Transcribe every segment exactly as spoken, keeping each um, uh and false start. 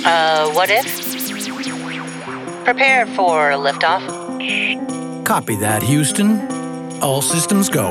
Uh, what if? Prepare for liftoff. Copy that, Houston. All systems go.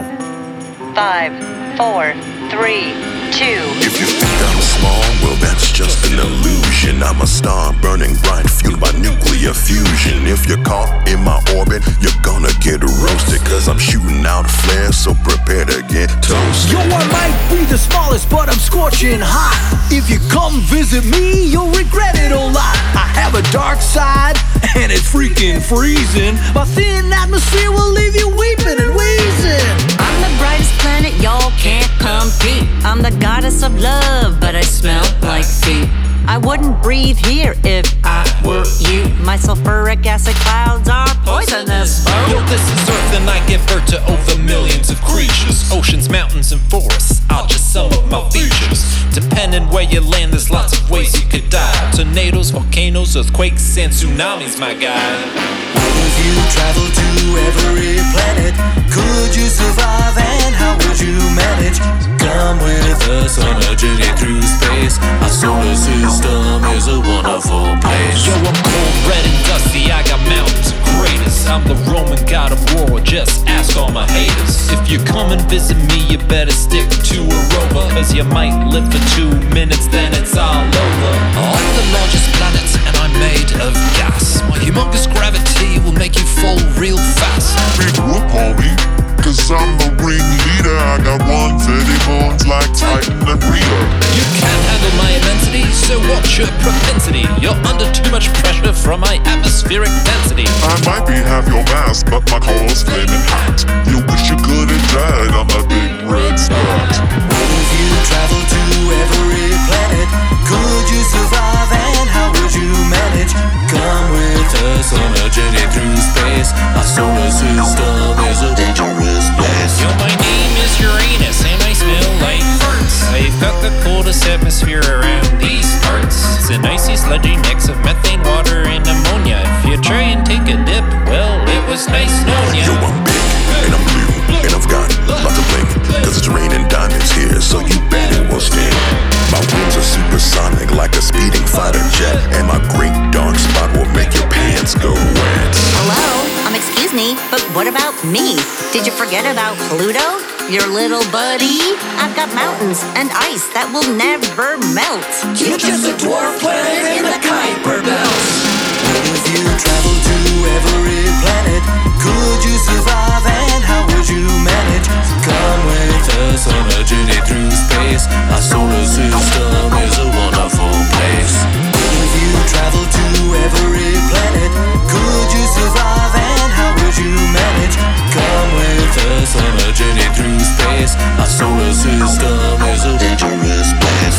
Five, four, three, two. If you think I'm small, well that's just an illusion. I'm a star burning bright, fueled by nuclear fusion. If you're caught in my orbit, you're gonna get roasted, cause I'm shooting out flares, so prepare to get toasted. Yo, I might be the smallest, but I'm scorching hot. If you come visit me, you'll regret it a lot. I have a dark side, and it's freaking freezing. My thin atmosphere will leave you weeping and wheezing. I'm the brightest planet, y'all can't compete. I'm the goddess of love, but I smell like feet. I wouldn't breathe here if I were you. My sulfuric acid clouds are poisonous. Yo, this is Earth and I give birth to over millions of creatures. Oceans, mountains, and forests are just some of my features. Depending where you land, there's lots of ways you could die. Tornadoes, volcanoes, earthquakes, and tsunamis, my guy. What if you travel to every planet? Could you survive and how would you manage? Come with us on a journey through space. Our solar system is a wonderful place. Yo, I'm cold, red, and dusty, I got mountains and craters. I'm the Roman god of war, just ask all my haters. If you come and visit me, you better stick to a rover, cause you might live for two minutes, then it's all over. I'm the largest planet, and I'm made of gas. My humongous gravity will make you fall real fast. Big whoop on me, cause I'm the ringleader. I got one fifty bones like Titan and Rita. You can't handle my immensity, so watch your propensity. You're under too much pressure from my atmospheric density. I might be half your mass, but my core's flaming hot. You wish you could have died on that big red spot. What if you travel to every planet? Could you survive and how would you manage? Come with us on a journey through space. Our solar system is a dangerous place. Yo, my name is Uranus, and I smell like farts. I've got the coldest atmosphere around these parts. It's an icy, sludgy mix of methane, water, and ammonia. If you try and take a dip, well, it was nice knowing ya. Yo, I'm big, and I'm blue, and I've got lots of bling, cause it's raining diamonds here, so you bet it will sting. My wings are supersonic like a speeding fighter jet, and my great dark spot will make your pants go wet. Hello? Um, excuse me, but what about me? Did you forget about Pluto? Your little buddy? I've got mountains and ice that will never melt. You're just a dwarf planet in the Kuiper Belt. What if you travel to every planet? Could you survive and how would you manage? Come with us on a journey through space. Our solar system is a wonderful place. What if you travel to every planet? Could you survive and how would you manage? Come with us on a journey through space. Our solar system is a dangerous place.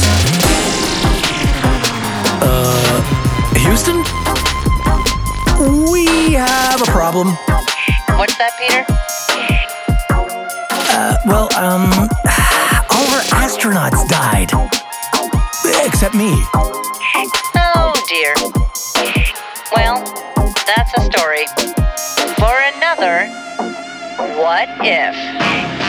Uh, Houston? We have a problem. What's that, Peter? Uh, well, um, all our astronauts died. Except me. Oh, dear. Well, that's a story for another What If.